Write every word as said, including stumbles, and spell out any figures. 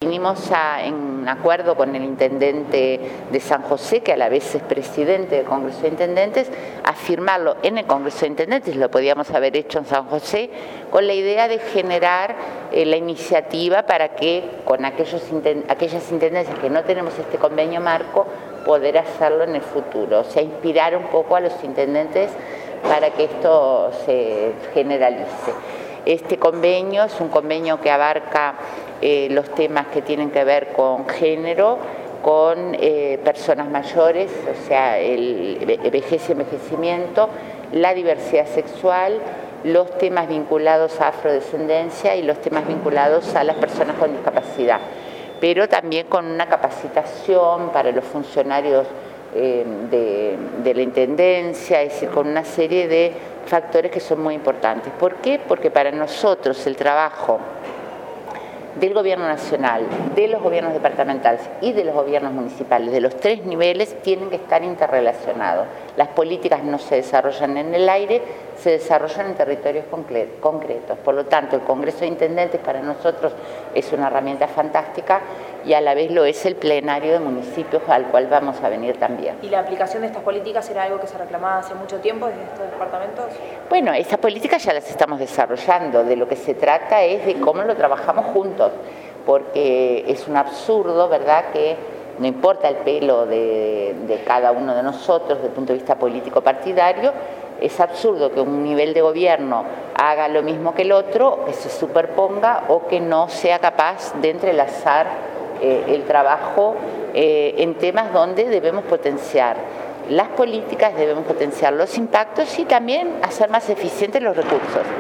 vinimos a, en acuerdo con el intendente de San José, que a la vez es presidente del Congreso de Intendentes, a firmarlo en el Congreso de Intendentes, lo podíamos haber hecho en San José, con la idea de generar eh, la iniciativa para que con aquellos, aquellas intendencias que no tenemos este convenio marco, poder hacerlo en el futuro, o sea, inspirar un poco a los intendentes para que esto se generalice. Este convenio es un convenio que abarca eh, los temas que tienen que ver con género, con eh, personas mayores, o sea, el vejez y envejecimiento, la diversidad sexual, los temas vinculados a afrodescendencia y los temas vinculados a las personas con discapacidad, pero también con una capacitación para los funcionarios eh, de, de la Intendencia, es decir, con una serie de factores que son muy importantes. ¿Por qué? Porque para nosotros el trabajo del gobierno nacional, de los gobiernos departamentales y de los gobiernos municipales, de los tres niveles, tienen que estar interrelacionados. Las políticas no se desarrollan en el aire, se desarrollan en territorios concretos. Por lo tanto, el Congreso de Intendentes para nosotros es una herramienta fantástica y a la vez lo es el plenario de municipios al cual vamos a venir también. ¿Y la aplicación de estas políticas era algo que se reclamaba hace mucho tiempo desde estos departamentos? Bueno, estas políticas ya las estamos desarrollando. De lo que se trata es de cómo lo trabajamos juntos, porque es un absurdo, ¿verdad?, que no importa el pelo de, de cada uno de nosotros desde el punto de vista político partidario, es absurdo que un nivel de gobierno haga lo mismo que el otro, que se superponga o que no sea capaz de entrelazar eh, el trabajo eh, en temas donde debemos potenciar las políticas, debemos potenciar los impactos y también hacer más eficientes los recursos.